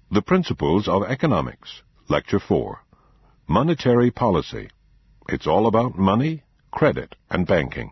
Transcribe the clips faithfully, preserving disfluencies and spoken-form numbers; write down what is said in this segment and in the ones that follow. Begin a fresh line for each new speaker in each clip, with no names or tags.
The Principles of Economics, Lecture four, Monetary Policy. It's all about money, credit, and banking.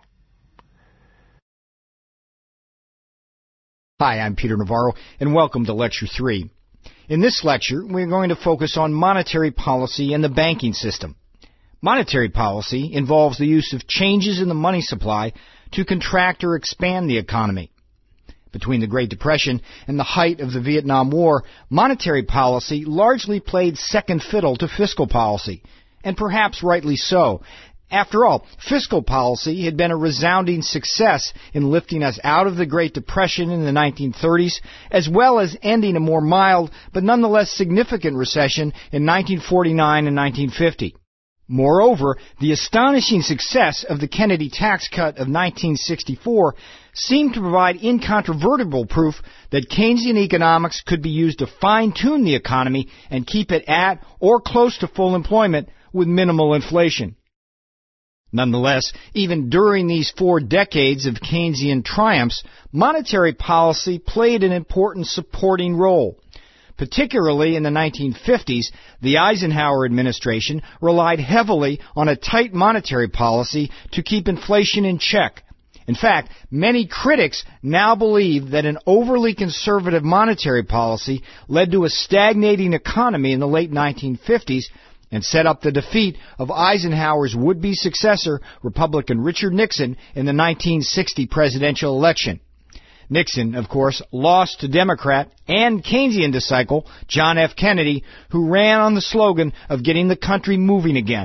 Hi, I'm Peter Navarro, and welcome to Lecture three. In this lecture, we're going to focus on monetary policy and the banking system. Monetary policy involves the use of changes in the money supply to contract or expand the economy. Between the Great Depression and the height of the Vietnam War, monetary policy largely played second fiddle to fiscal policy, and perhaps rightly so. After all, fiscal policy had been a resounding success in lifting us out of the Great Depression in the nineteen thirties, as well as ending a more mild but nonetheless significant recession in nineteen forty-nine and nineteen fifty. Moreover, the astonishing success of the Kennedy tax cut of nineteen sixty-four seemed to provide incontrovertible proof that Keynesian economics could be used to fine-tune the economy and keep it at or close to full employment with minimal inflation. Nonetheless, even during these four decades of Keynesian triumphs, monetary policy played an important supporting role. Particularly in the nineteen fifties, the Eisenhower administration relied heavily on a tight monetary policy to keep inflation in check. In fact, many critics now believe that an overly conservative monetary policy led to a stagnating economy in the late nineteen fifties and set up the defeat of Eisenhower's would-be successor, Republican Richard Nixon, in the nineteen sixty presidential election. Nixon, of course, lost to Democrat and Keynesian disciple John F. Kennedy, who ran on the slogan of getting the country moving again.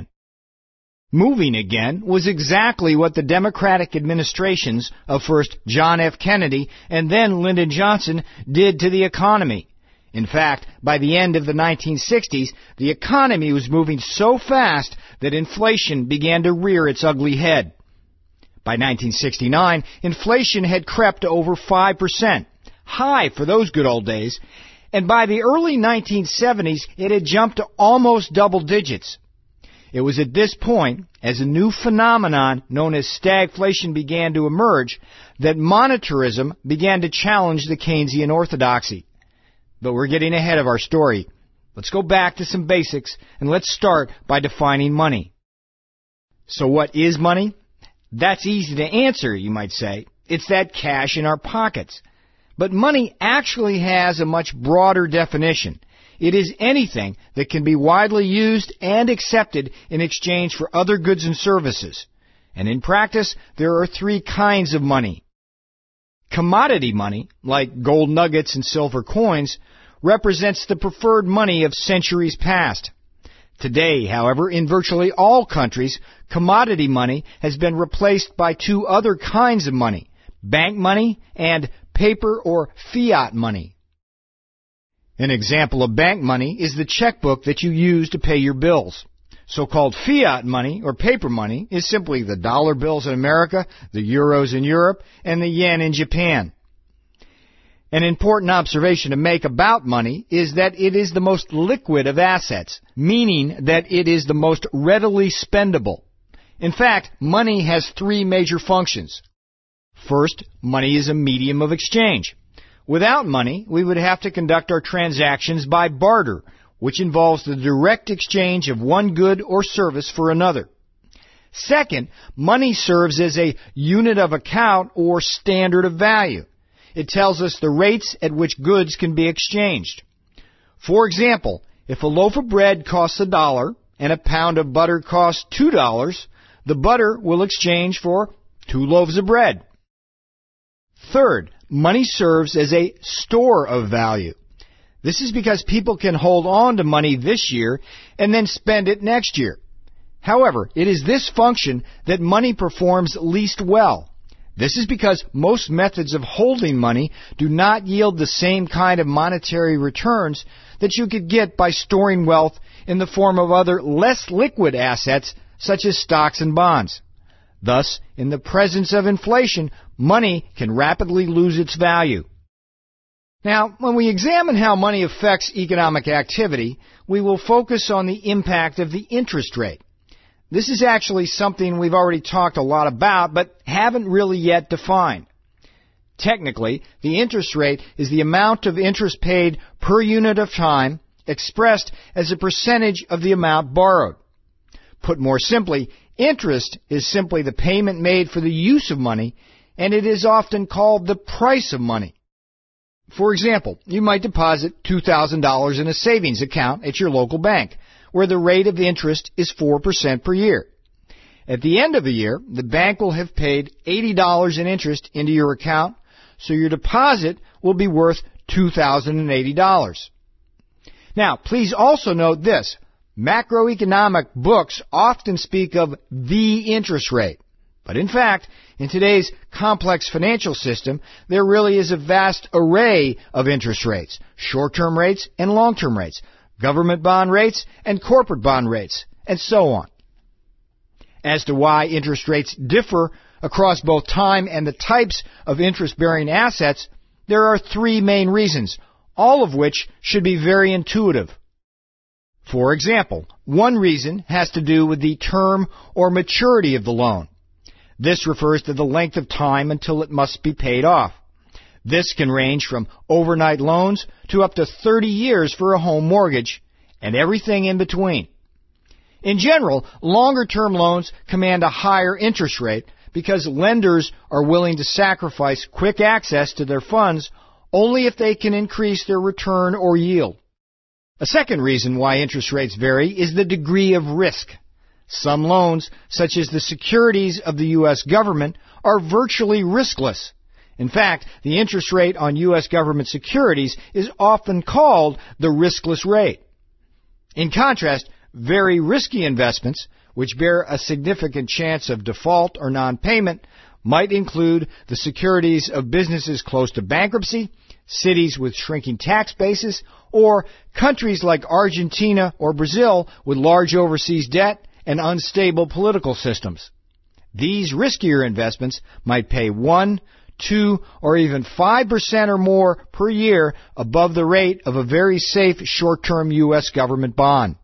Moving again was exactly what the Democratic administrations of first John F. Kennedy and then Lyndon Johnson did to the economy. In fact, by the end of the nineteen sixties, the economy was moving so fast that inflation began to rear its ugly head. By nineteen sixty-nine, inflation had crept to over five percent, high for those good old days, and by the early nineteen seventies, it had jumped to almost double digits. It was at this point, as a new phenomenon known as stagflation began to emerge, that monetarism began to challenge the Keynesian orthodoxy. But we're getting ahead of our story. Let's go back to some basics, and let's start by defining money. So what is money? That's easy to answer, you might say. It's that cash in our pockets. But money actually has a much broader definition. It is anything that can be widely used and accepted in exchange for other goods and services. And in practice, there are three kinds of money. Commodity money, like gold nuggets and silver coins, represents the preferred money of centuries past. Today, however, in virtually all countries, commodity money has been replaced by two other kinds of money, bank money and paper or fiat money. An example of bank money is the checkbook that you use to pay your bills. So-called fiat money or paper money is simply the dollar bills in America, the euros in Europe, and the yen in Japan. An important observation to make about money is that it is the most liquid of assets, meaning that it is the most readily spendable. In fact, money has three major functions. First, money is a medium of exchange. Without money, we would have to conduct our transactions by barter, which involves the direct exchange of one good or service for another. Second, money serves as a unit of account or standard of value. It tells us the rates at which goods can be exchanged. For example, if a loaf of bread costs a dollar and a pound of butter costs two dollars, the butter will exchange for two loaves of bread. Third, money serves as a store of value. This is because people can hold on to money this year and then spend it next year. However, it is this function that money performs least well. This is because most methods of holding money do not yield the same kind of monetary returns that you could get by storing wealth in the form of other less liquid assets such as stocks and bonds. Thus, in the presence of inflation, money can rapidly lose its value. Now, when we examine how money affects economic activity, we will focus on the impact of the interest rate. This is actually something we've already talked a lot about, but haven't really yet defined. Technically, the interest rate is the amount of interest paid per unit of time expressed as a percentage of the amount borrowed. Put more simply, interest is simply the payment made for the use of money, and it is often called the price of money. For example, you might deposit two thousand dollars in a savings account at your local bank, where the rate of interest is four percent per year. At the end of the year, the bank will have paid eighty dollars in interest into your account, so your deposit will be worth two thousand eighty dollars. Now, please also note this. Macroeconomic books often speak of the interest rate. But in fact, in today's complex financial system, there really is a vast array of interest rates, short-term rates and long-term rates, government bond rates and corporate bond rates, and so on. As to why interest rates differ across both time and the types of interest-bearing assets, there are three main reasons, all of which should be very intuitive. For example, one reason has to do with the term or maturity of the loan. This refers to the length of time until it must be paid off. This can range from overnight loans to up to thirty years for a home mortgage, and everything in between. In general, longer-term loans command a higher interest rate because lenders are willing to sacrifice quick access to their funds only if they can increase their return or yield. A second reason why interest rates vary is the degree of risk. Some loans, such as the securities of the U S government, are virtually riskless. In fact, the interest rate on U S government securities is often called the riskless rate. In contrast, very risky investments, which bear a significant chance of default or non-payment, might include the securities of businesses close to bankruptcy, cities with shrinking tax bases, or countries like Argentina or Brazil with large overseas debt and unstable political systems. These riskier investments might pay one, two, or even five percent or more per year above the rate of a very safe short-term U S government bond.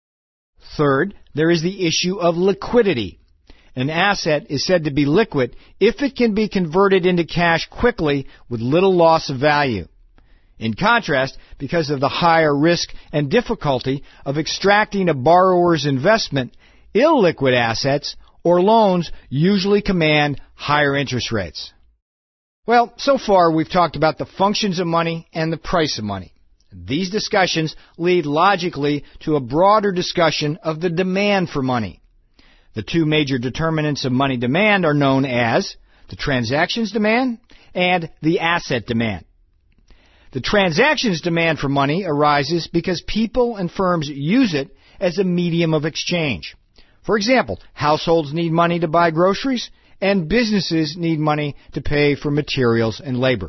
Third, there is the issue of liquidity. An asset is said to be liquid if it can be converted into cash quickly with little loss of value. In contrast, because of the higher risk and difficulty of extracting a borrower's investment, illiquid assets or loans usually command higher interest rates. Well, so far we've talked about the functions of money and the price of money. These discussions lead logically to a broader discussion of the demand for money. The two major determinants of money demand are known as the transactions demand and the asset demand. The transactions demand for money arises because people and firms use it as a medium of exchange. For example, households need money to buy groceries, and businesses need money to pay for materials and labor.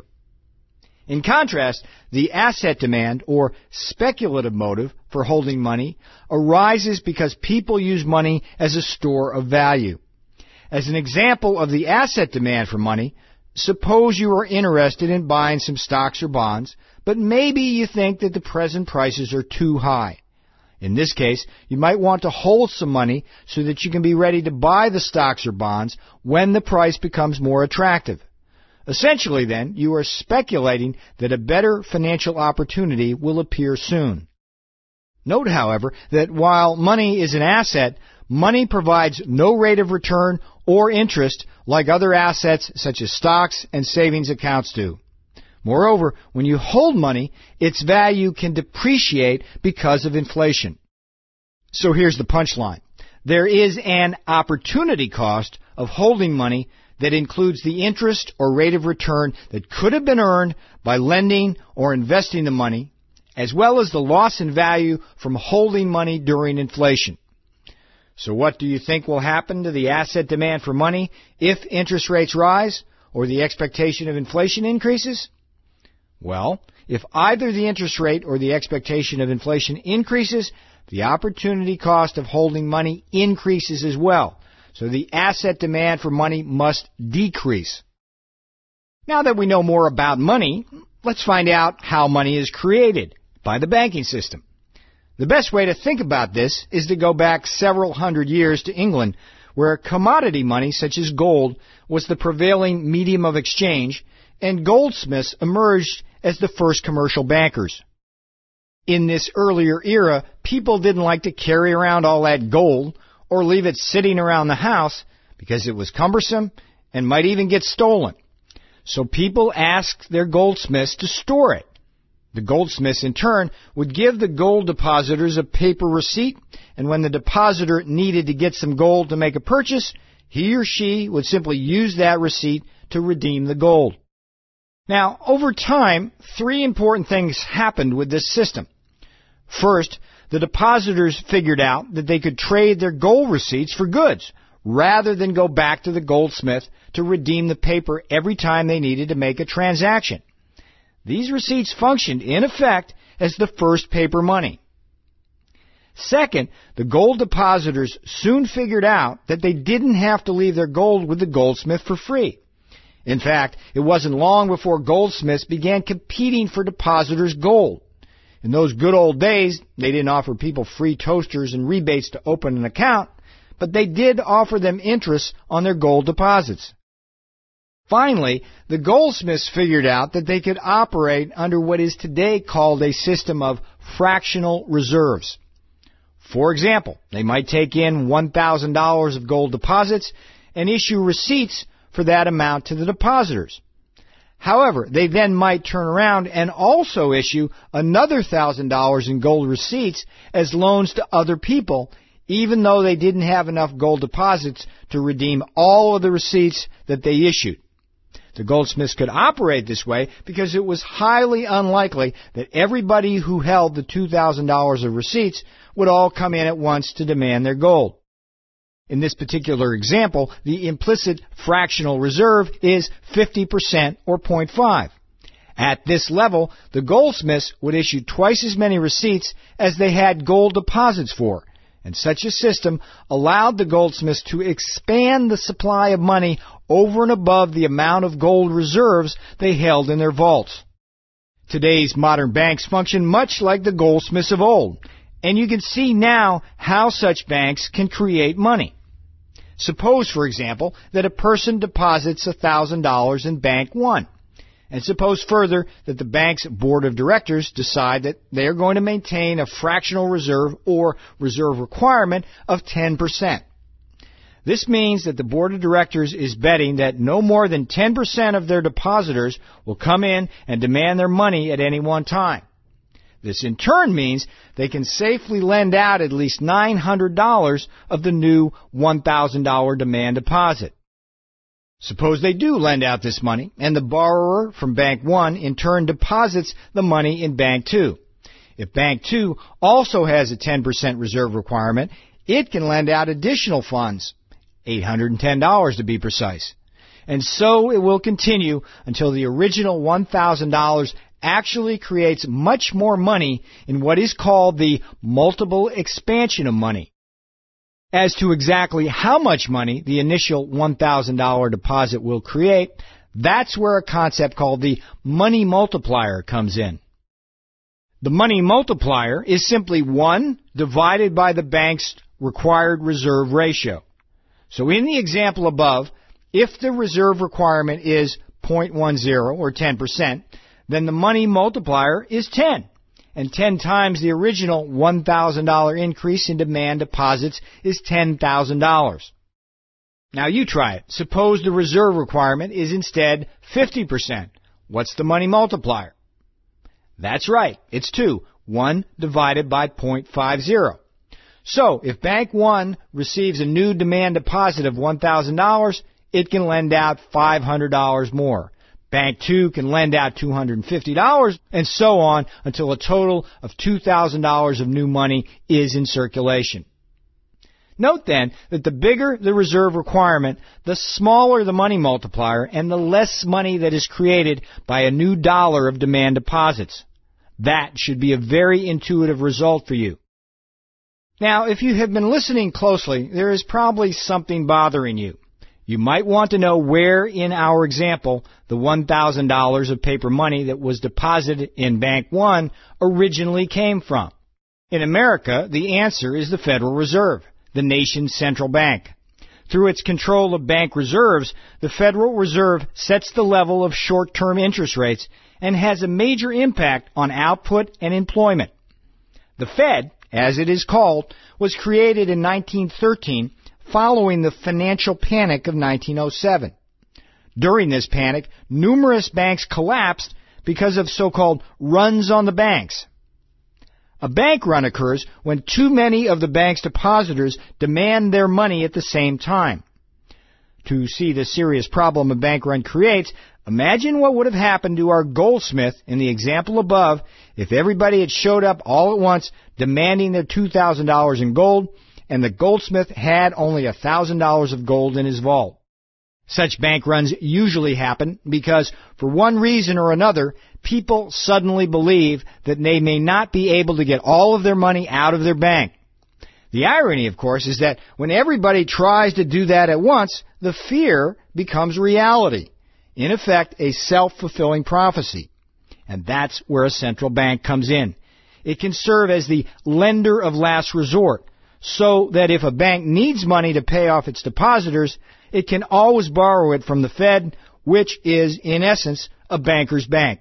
In contrast, the asset demand, or speculative motive for holding money, arises because people use money as a store of value. As an example of the asset demand for money, suppose you are interested in buying some stocks or bonds, but maybe you think that the present prices are too high. In this case, you might want to hold some money so that you can be ready to buy the stocks or bonds when the price becomes more attractive. Essentially, then, you are speculating that a better financial opportunity will appear soon. Note, however, that while money is an asset, money provides no rate of return or interest like other assets such as stocks and savings accounts do. Moreover, when you hold money, its value can depreciate because of inflation. So here's the punchline. There is an opportunity cost of holding money that includes the interest or rate of return that could have been earned by lending or investing the money, as well as the loss in value from holding money during inflation. So what do you think will happen to the asset demand for money if interest rates rise or the expectation of inflation increases? Well, if either the interest rate or the expectation of inflation increases, the opportunity cost of holding money increases as well. So the asset demand for money must decrease. Now that we know more about money, let's find out how money is created by the banking system. The best way to think about this is to go back several hundred years to England, where commodity money such as gold was the prevailing medium of exchange, and goldsmiths emerged as the first commercial bankers. In this earlier era, people didn't like to carry around all that gold or leave it sitting around the house because it was cumbersome and might even get stolen. So people asked their goldsmiths to store it. The goldsmiths, in turn, would give the gold depositors a paper receipt, and when the depositor needed to get some gold to make a purchase, he or she would simply use that receipt to redeem the gold. Now, over time, three important things happened with this system. First, the depositors figured out that they could trade their gold receipts for goods, rather than go back to the goldsmith to redeem the paper every time they needed to make a transaction. These receipts functioned, in effect, as the first paper money. Second, the gold depositors soon figured out that they didn't have to leave their gold with the goldsmith for free. In fact, it wasn't long before goldsmiths began competing for depositors' gold. In those good old days, they didn't offer people free toasters and rebates to open an account, but they did offer them interest on their gold deposits. Finally, the goldsmiths figured out that they could operate under what is today called a system of fractional reserves. For example, they might take in one thousand dollars of gold deposits and issue receipts for that amount to the depositors. However, they then might turn around and also issue another one thousand dollars in gold receipts as loans to other people, even though they didn't have enough gold deposits to redeem all of the receipts that they issued. The goldsmiths could operate this way because it was highly unlikely that everybody who held the two thousand dollars of receipts would all come in at once to demand their gold. In this particular example, the implicit fractional reserve is fifty percent or zero point five. At this level, the goldsmiths would issue twice as many receipts as they had gold deposits for, and such a system allowed the goldsmiths to expand the supply of money over and above the amount of gold reserves they held in their vaults. Today's modern banks function much like the goldsmiths of old, and you can see now how such banks can create money. Suppose, for example, that a person deposits one thousand dollars in Bank One. And suppose further that the bank's board of directors decide that they are going to maintain a fractional reserve or reserve requirement of ten percent. This means that the board of directors is betting that no more than ten percent of their depositors will come in and demand their money at any one time. This in turn means they can safely lend out at least nine hundred dollars of the new one thousand dollars demand deposit. Suppose they do lend out this money, and the borrower from Bank One in turn deposits the money in Bank Two. If Bank Two also has a ten percent reserve requirement, it can lend out additional funds, eight hundred ten dollars to be precise. And so it will continue until the original one thousand dollars actually creates much more money in what is called the multiple expansion of money. As to exactly how much money the initial one thousand dollars deposit will create, that's where a concept called the money multiplier comes in. The money multiplier is simply one divided by the bank's required reserve ratio. So in the example above, if the reserve requirement is zero point one zero or ten percent, then the money multiplier is ten. And ten times the original one thousand dollars increase in demand deposits is ten thousand dollars. Now you try it. Suppose the reserve requirement is instead fifty percent. What's the money multiplier? That's right. It's two. one divided by zero point five zero. So if Bank One receives a new demand deposit of one thousand dollars, it can lend out five hundred dollars more. Bank Two can lend out two hundred fifty dollars, and so on until a total of two thousand dollars of new money is in circulation. Note then that the bigger the reserve requirement, the smaller the money multiplier, and the less money that is created by a new dollar of demand deposits. That should be a very intuitive result for you. Now, if you have been listening closely, there is probably something bothering you. You might want to know where in our example the one thousand dollars of paper money that was deposited in Bank One originally came from. In America, the answer is the Federal Reserve, the nation's central bank. Through its control of bank reserves, the Federal Reserve sets the level of short-term interest rates and has a major impact on output and employment. The Fed, as it is called, was created in nineteen thirteen following the financial panic of nineteen oh seven. During this panic, numerous banks collapsed because of so-called runs on the banks. A bank run occurs when too many of the bank's depositors demand their money at the same time. To see the serious problem a bank run creates, imagine what would have happened to our goldsmith in the example above if everybody had showed up all at once demanding their two thousand dollars in gold, and the goldsmith had only one thousand dollars of gold in his vault. Such bank runs usually happen because, for one reason or another, people suddenly believe that they may not be able to get all of their money out of their bank. The irony, of course, is that when everybody tries to do that at once, the fear becomes reality. In effect, a self-fulfilling prophecy. And that's where a central bank comes in. It can serve as the lender of last resort, so that if a bank needs money to pay off its depositors, it can always borrow it from the Fed, which is, in essence, a banker's bank.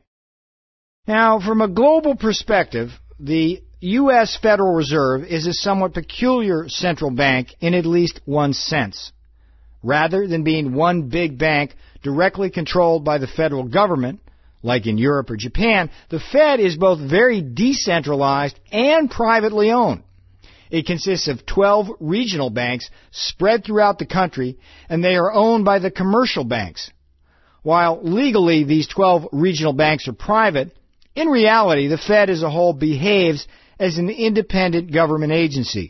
Now, from a global perspective, the U S Federal Reserve is a somewhat peculiar central bank in at least one sense. Rather than being one big bank directly controlled by the federal government, like in Europe or Japan, the Fed is both very decentralized and privately owned. It consists of twelve regional banks spread throughout the country, and they are owned by the commercial banks. While legally these twelve regional banks are private, in reality the Fed as a whole behaves as an independent government agency.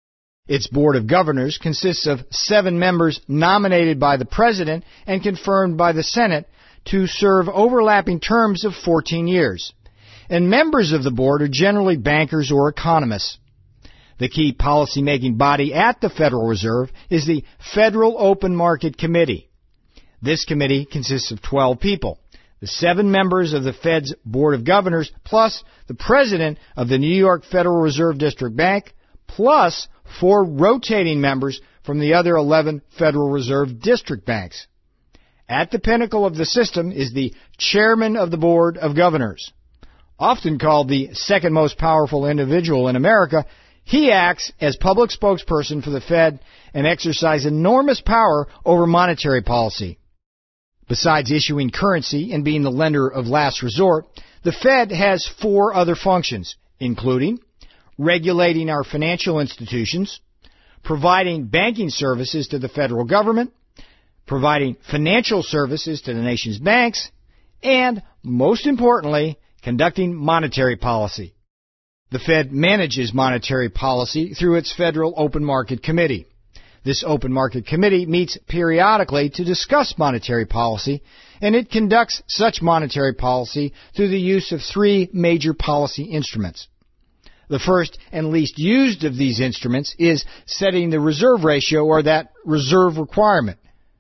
Its Board of Governors consists of seven members nominated by the President and confirmed by the Senate to serve overlapping terms of fourteen years. And members of the board are generally bankers or economists. The key policy-making body at the Federal Reserve is the Federal Open Market Committee. This committee consists of twelve people, the seven members of the Fed's Board of Governors, plus the president of the New York Federal Reserve District Bank, plus four rotating members from the other eleven Federal Reserve District Banks. At the pinnacle of the system is the chairman of the Board of Governors. Often called the second most powerful individual in America, he acts as public spokesperson for the Fed and exercises enormous power over monetary policy. Besides issuing currency and being the lender of last resort, the Fed has four other functions, including regulating our financial institutions, providing banking services to the federal government, providing financial services to the nation's banks, and, most importantly, conducting monetary policy. The Fed manages monetary policy through its Federal Open Market Committee. This Open Market Committee meets periodically to discuss monetary policy, and it conducts such monetary policy through the use of three major policy instruments. The first and least used of these instruments is setting the reserve ratio, or that reserve requirement.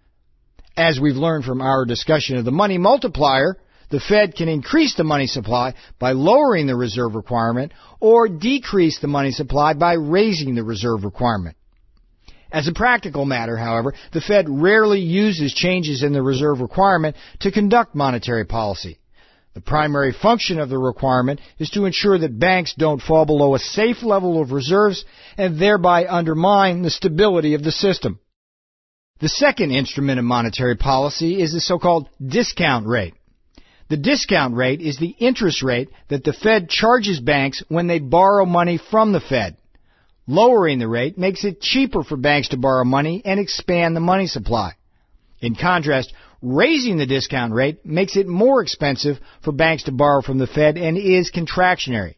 As we've learned from our discussion of the money multiplier, the Fed can increase the money supply by lowering the reserve requirement or decrease the money supply by raising the reserve requirement. As a practical matter, however, the Fed rarely uses changes in the reserve requirement to conduct monetary policy. The primary function of the requirement is to ensure that banks don't fall below a safe level of reserves and thereby undermine the stability of the system. The second instrument of monetary policy is the so-called discount rate. The discount rate is the interest rate that the Fed charges banks when they borrow money from the Fed. Lowering the rate makes it cheaper for banks to borrow money and expand the money supply. In contrast, raising the discount rate makes it more expensive for banks to borrow from the Fed and is contractionary.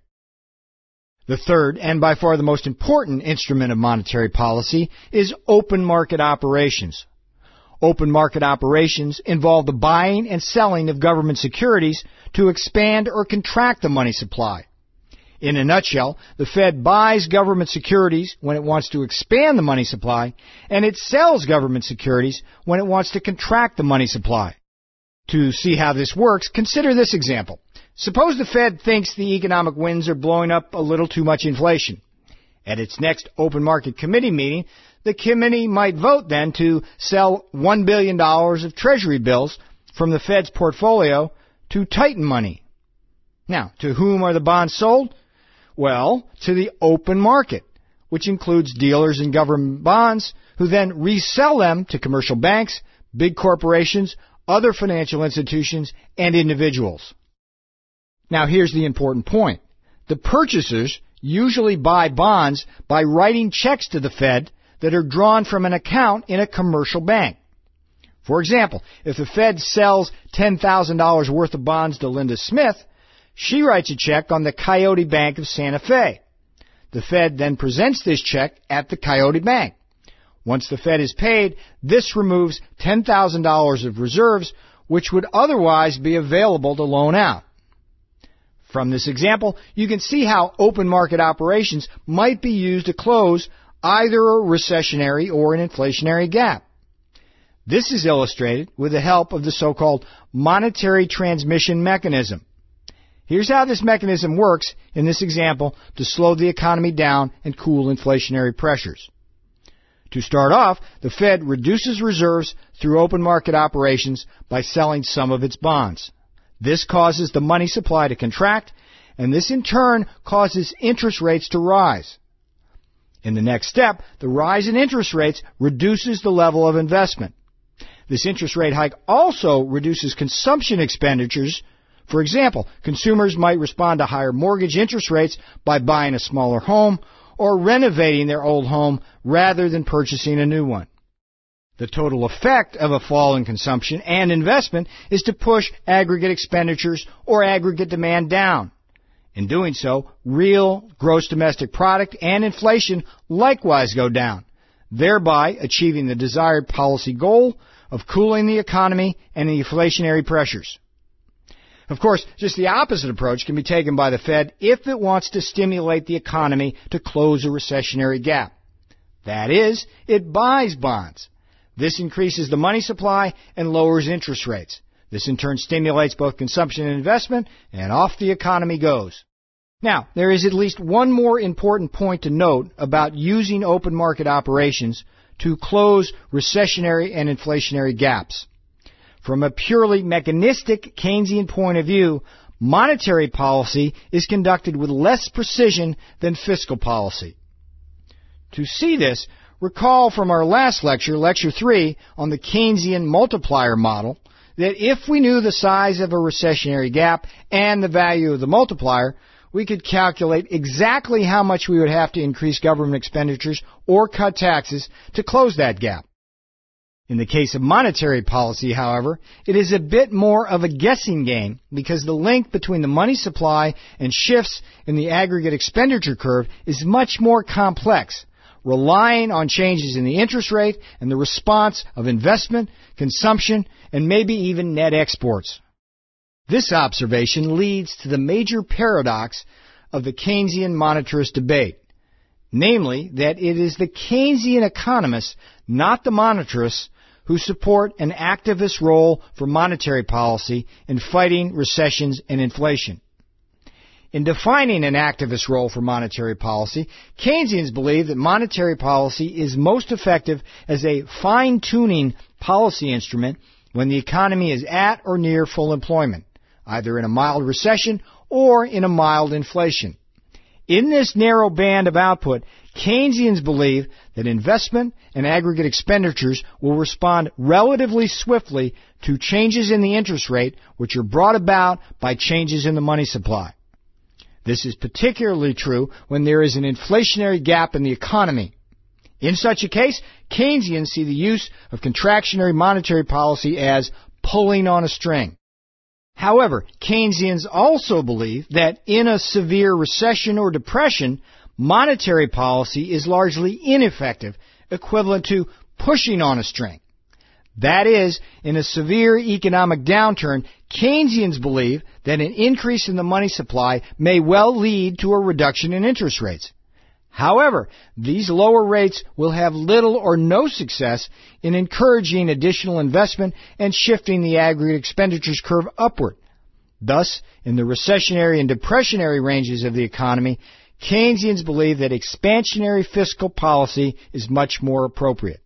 The third, and by far the most important instrument of monetary policy, is open market operations. Open market operations involve the buying and selling of government securities to expand or contract the money supply. In a nutshell, the Fed buys government securities when it wants to expand the money supply, and it sells government securities when it wants to contract the money supply. To see how this works, consider this example. Suppose the Fed thinks the economic winds are blowing up a little too much inflation. At its next open market committee meeting, The committee might vote then to sell one billion dollars of Treasury bills from the Fed's portfolio to tighten money. Now, to whom are the bonds sold? Well, to the open market, which includes dealers in government bonds who then resell them to commercial banks, big corporations, other financial institutions, and individuals. Now, here's the important point. The purchasers usually buy bonds by writing checks to the Fed that are drawn from an account in a commercial bank. For example, if the Fed sells ten thousand dollars worth of bonds to Linda Smith, she writes a check on the Coyote Bank of Santa Fe. The Fed then presents this check at the Coyote Bank. Once the Fed is paid, this removes ten thousand dollars of reserves, which would otherwise be available to loan out. From this example, you can see how open market operations might be used to close either a recessionary or an inflationary gap. This is illustrated with the help of the so-called monetary transmission mechanism. Here's how this mechanism works in this example to slow the economy down and cool inflationary pressures. To start off, the Fed reduces reserves through open market operations by selling some of its bonds. This causes the money supply to contract, and this in turn causes interest rates to rise. In the next step, the rise in interest rates reduces the level of investment. This interest rate hike also reduces consumption expenditures. For example, consumers might respond to higher mortgage interest rates by buying a smaller home or renovating their old home rather than purchasing a new one. The total effect of a fall in consumption and investment is to push aggregate expenditures or aggregate demand down. In doing so, real gross domestic product and inflation likewise go down, thereby achieving the desired policy goal of cooling the economy and the inflationary pressures. Of course, just the opposite approach can be taken by the Fed if it wants to stimulate the economy to close a recessionary gap. That is, it buys bonds. This increases the money supply and lowers interest rates. This in turn stimulates both consumption and investment, and off the economy goes. Now, there is at least one more important point to note about using open market operations to close recessionary and inflationary gaps. From a purely mechanistic Keynesian point of view, monetary policy is conducted with less precision than fiscal policy. To see this, recall from our last lecture, Lecture three, on the Keynesian multiplier model, that if we knew the size of a recessionary gap and the value of the multiplier, we could calculate exactly how much we would have to increase government expenditures or cut taxes to close that gap. In the case of monetary policy, however, it is a bit more of a guessing game because the link between the money supply and shifts in the aggregate expenditure curve is much more complex, relying on changes in the interest rate and the response of investment, consumption, and maybe even net exports. This observation leads to the major paradox of the Keynesian monetarist debate, namely that it is the Keynesian economists, not the monetarists, who support an activist role for monetary policy in fighting recessions and inflation. In defining an activist role for monetary policy, Keynesians believe that monetary policy is most effective as a fine-tuning policy instrument when the economy is at or near full employment, either in a mild recession or in a mild inflation. In this narrow band of output, Keynesians believe that investment and aggregate expenditures will respond relatively swiftly to changes in the interest rate, which are brought about by changes in the money supply. This is particularly true when there is an inflationary gap in the economy. In such a case, Keynesians see the use of contractionary monetary policy as pulling on a string. However, Keynesians also believe that in a severe recession or depression, monetary policy is largely ineffective, equivalent to pushing on a string. That is, in a severe economic downturn, Keynesians believe that an increase in the money supply may well lead to a reduction in interest rates. However, these lower rates will have little or no success in encouraging additional investment and shifting the aggregate expenditures curve upward. Thus, in the recessionary and depressionary ranges of the economy, Keynesians believe that expansionary fiscal policy is much more appropriate.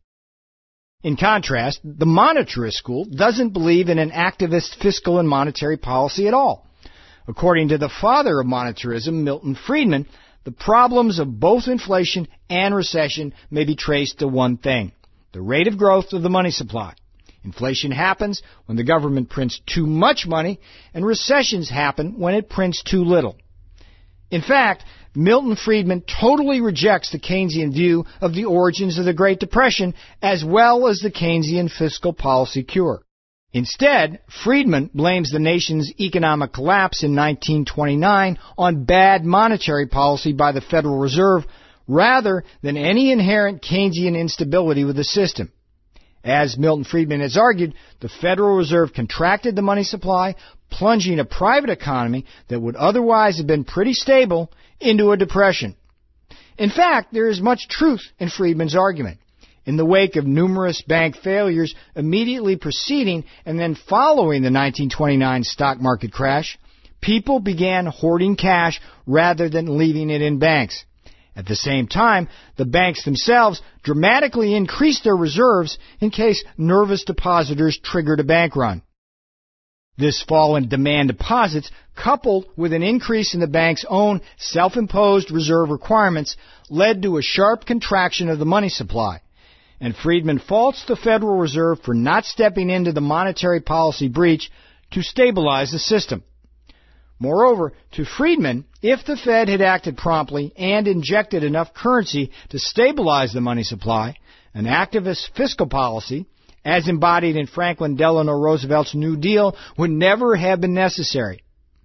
In contrast, the monetarist school doesn't believe in an activist fiscal and monetary policy at all. According to the father of monetarism, Milton Friedman, the problems of both inflation and recession may be traced to one thing: the rate of growth of the money supply. Inflation happens when the government prints too much money, and recessions happen when it prints too little. In fact, Milton Friedman totally rejects the Keynesian view of the origins of the Great Depression as well as the Keynesian fiscal policy cure. Instead, Friedman blames the nation's economic collapse in nineteen twenty-nine on bad monetary policy by the Federal Reserve rather than any inherent Keynesian instability with the system. As Milton Friedman has argued, the Federal Reserve contracted the money supply, plunging a private economy that would otherwise have been pretty stable into a depression. In fact, there is much truth in Friedman's argument. In the wake of numerous bank failures immediately preceding and then following the nineteen twenty-nine stock market crash, people began hoarding cash rather than leaving it in banks. At the same time, the banks themselves dramatically increased their reserves in case nervous depositors triggered a bank run. This fall in demand deposits, coupled with an increase in the bank's own self-imposed reserve requirements, led to a sharp contraction of the money supply. And Friedman faults the Federal Reserve for not stepping into the monetary policy breach to stabilize the system. Moreover, to Friedman, if the Fed had acted promptly and injected enough currency to stabilize the money supply, an activist fiscal policy, as embodied in Franklin Delano Roosevelt's New Deal, would never have been necessary.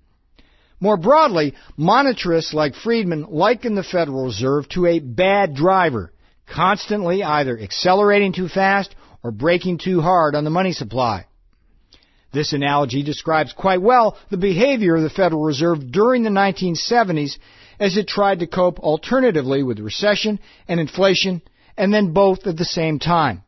More broadly, monetarists like Friedman liken the Federal Reserve to a bad driver, constantly either accelerating too fast or braking too hard on the money supply. This analogy describes quite well the behavior of the Federal Reserve during the nineteen seventies as it tried to cope alternatively with recession and inflation, and then both at the same time.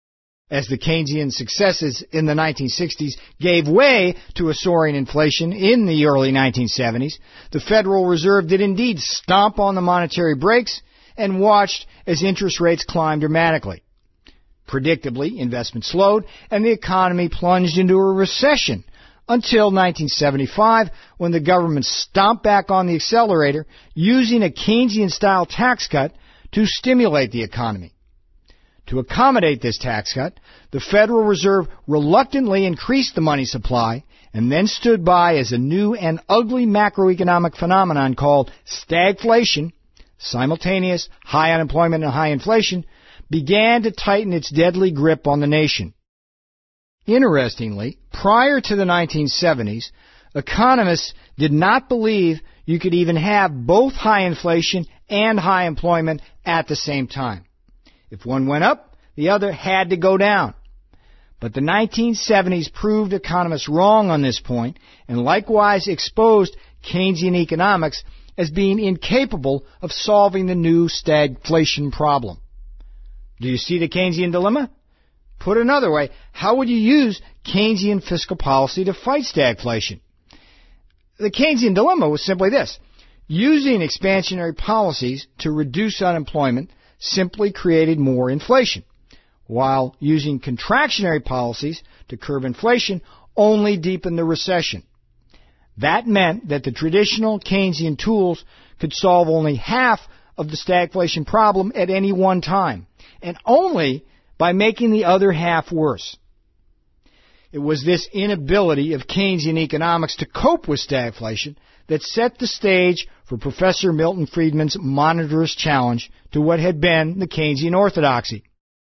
As the Keynesian successes in the nineteen sixties gave way to a soaring inflation in the early nineteen seventies, the Federal Reserve did indeed stomp on the monetary brakes and watched as interest rates climbed dramatically. Predictably, investment slowed and the economy plunged into a recession until nineteen seventy-five, when the government stomped back on the accelerator using a Keynesian-style tax cut to stimulate the economy. To accommodate this tax cut, the Federal Reserve reluctantly increased the money supply and then stood by as a new and ugly macroeconomic phenomenon called stagflation, simultaneous high unemployment and high inflation, began to tighten its deadly grip on the nation. Interestingly, prior to the nineteen seventies, economists did not believe you could even have both high inflation and high employment at the same time. If one went up, the other had to go down. But the nineteen seventies proved economists wrong on this point and likewise exposed Keynesian economics as being incapable of solving the new stagflation problem. Do you see the Keynesian dilemma? Put another way, how would you use Keynesian fiscal policy to fight stagflation? The Keynesian dilemma was simply this: using expansionary policies to reduce unemployment simply created more inflation, while using contractionary policies to curb inflation only deepened the recession. That meant that the traditional Keynesian tools could solve only half of the stagflation problem at any one time, and only by making the other half worse. It was this inability of Keynesian economics to cope with stagflation that set the stage for Professor Milton Friedman's monetarist challenge to what had been the Keynesian orthodoxy.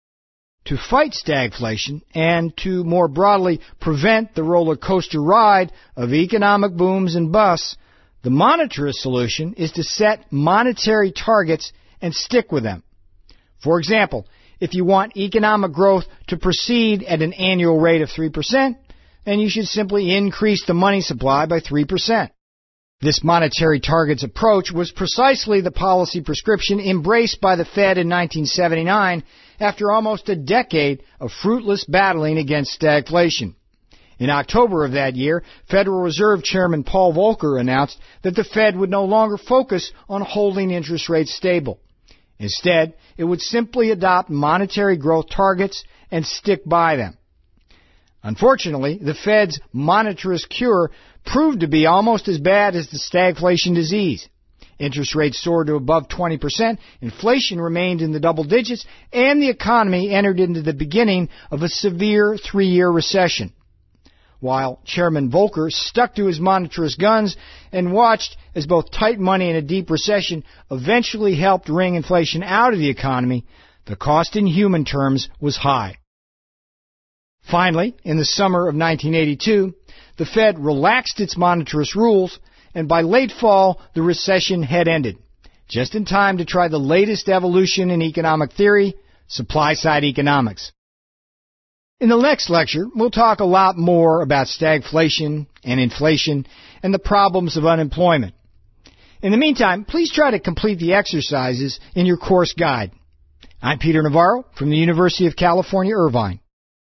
To fight stagflation and to more broadly prevent the roller coaster ride of economic booms and busts, the monetarist solution is to set monetary targets and stick with them. For example, if you want economic growth to proceed at an annual rate of three percent, then you should simply increase the money supply by three percent. This monetary targets approach was precisely the policy prescription embraced by the Fed in nineteen seventy-nine after almost a decade of fruitless battling against stagflation. In October of that year, Federal Reserve Chairman Paul Volcker announced that the Fed would no longer focus on holding interest rates stable. Instead, it would simply adopt monetary growth targets and stick by them. Unfortunately, the Fed's monetarist cure proved to be almost as bad as the stagflation disease. Interest rates soared to above twenty percent, inflation remained in the double digits, and the economy entered into the beginning of a severe three-year recession. While Chairman Volcker stuck to his monetarist guns and watched as both tight money and a deep recession eventually helped wring inflation out of the economy, the cost in human terms was high. Finally, in the summer of nineteen eighty-two, the Fed relaxed its monetarist rules, and by late fall, the recession had ended, just in time to try the latest evolution in economic theory, supply-side economics. In the next lecture, we'll talk a lot more about stagflation and inflation and the problems of unemployment. In the meantime, please try to complete the exercises in your course guide. I'm Peter Navarro from the University of California, Irvine.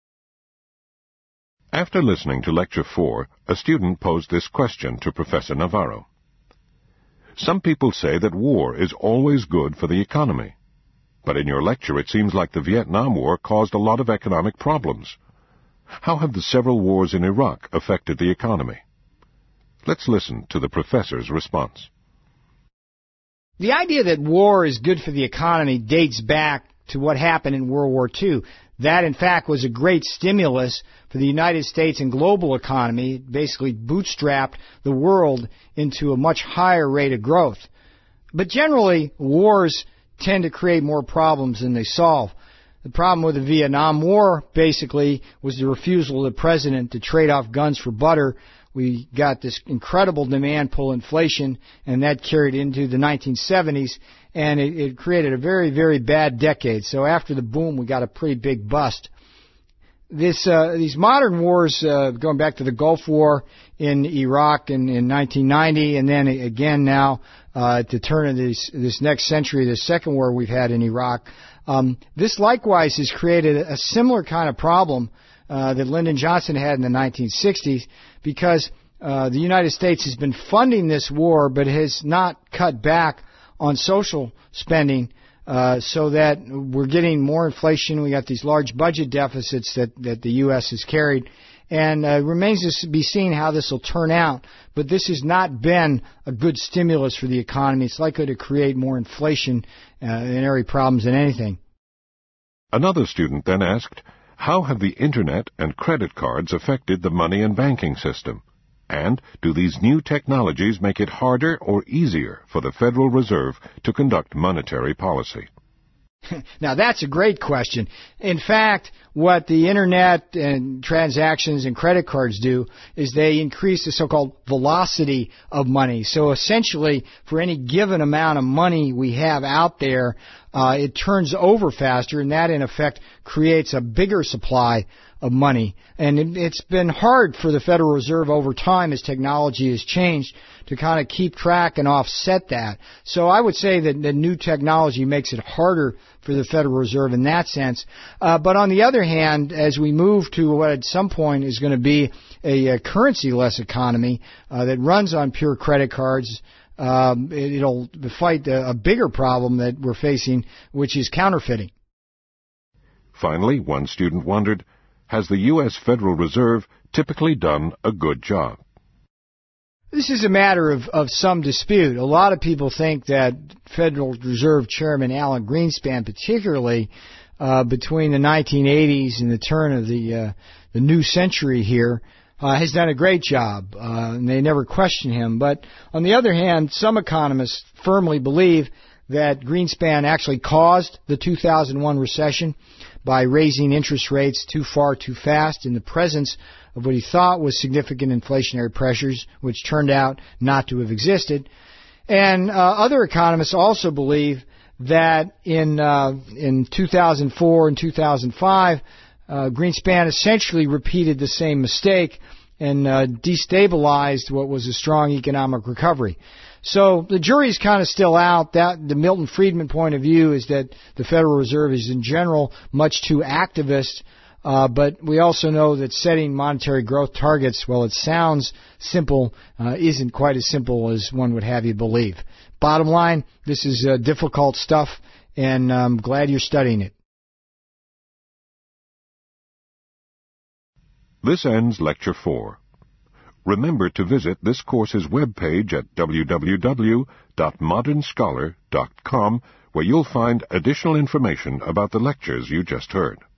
After listening to Lecture four, a student posed this question to Professor Navarro. Some people say that war is always good for the economy. But in your lecture, it seems like the Vietnam War caused a lot of economic problems. How have the several wars in Iraq affected the economy? Let's listen to the professor's response.
The idea that war is good for the economy dates back to what happened in World War Two. That, in fact, was a great stimulus for the United States and global economy. It basically bootstrapped the world into a much higher rate of growth. But generally, wars tend to create more problems than they solve. The problem with the Vietnam War, basically, was the refusal of the president to trade off guns for butter. We got this incredible demand pull inflation, and that carried into the nineteen seventies, and it, it created a very, very bad decade. So after the boom, we got a pretty big bust. This, uh, these modern wars, uh, going back to the Gulf War in Iraq in, in nineteen ninety, and then again now uh, at the turn of this, this next century, the second war we've had in Iraq, um, this likewise has created a similar kind of problem uh, that Lyndon Johnson had in the nineteen sixties, because uh, the United States has been funding this war but has not cut back on social spending. Uh, so that we're getting more inflation. We got these large budget deficits that, that the U S has carried. And uh, it remains to be seen how this will turn out. But this has not been a good stimulus for the economy. It's likely to create more inflation uh, and area problems than anything.
Another student then asked, how have the Internet and credit cards affected the money and banking system? And do these new technologies make it harder or easier for the Federal Reserve to conduct monetary policy?
Now, that's a great question. In fact, what the Internet and transactions and credit cards do is they increase the so-called velocity of money. So essentially, for any given amount of money we have out there, uh, it turns over faster, and that, in effect, creates a bigger supply of money. And it, it's been hard for the Federal Reserve over time as technology has changed to kind of keep track and offset that. So I would say that the new technology makes it harder for the Federal Reserve in that sense. Uh, but on the other hand, as we move to what at some point is going to be a, a currency-less economy uh, that runs on pure credit cards, um, it, it'll fight a, a bigger problem that we're facing, which is counterfeiting.
Finally, one student wondered, has the U S Federal Reserve typically done a good job?
This is a matter of, of some dispute. A lot of people think that Federal Reserve Chairman Alan Greenspan, particularly uh, between the nineteen eighties and the turn of the uh, the new century here, uh, has done a great job, uh, and they never question him. But on the other hand, some economists firmly believe that Greenspan actually caused the two thousand one recession by raising interest rates too far too fast in the presence of what he thought was significant inflationary pressures, which turned out not to have existed. And uh, other economists also believe that in uh, in two thousand four and two thousand five, uh, Greenspan essentially repeated the same mistake and uh, destabilized what was a strong economic recovery. So the jury's kind of still out. That the Milton Friedman point of view is that the Federal Reserve is in general much too activist, Uh, but we also know that setting monetary growth targets, well, it sounds simple, uh, isn't quite as simple as one would have you believe. Bottom line, this is uh, difficult stuff, and I'm glad you're studying it.
This ends Lecture four. Remember to visit this course's webpage at w w w dot modern scholar dot com, where you'll find additional information about the lectures you just heard.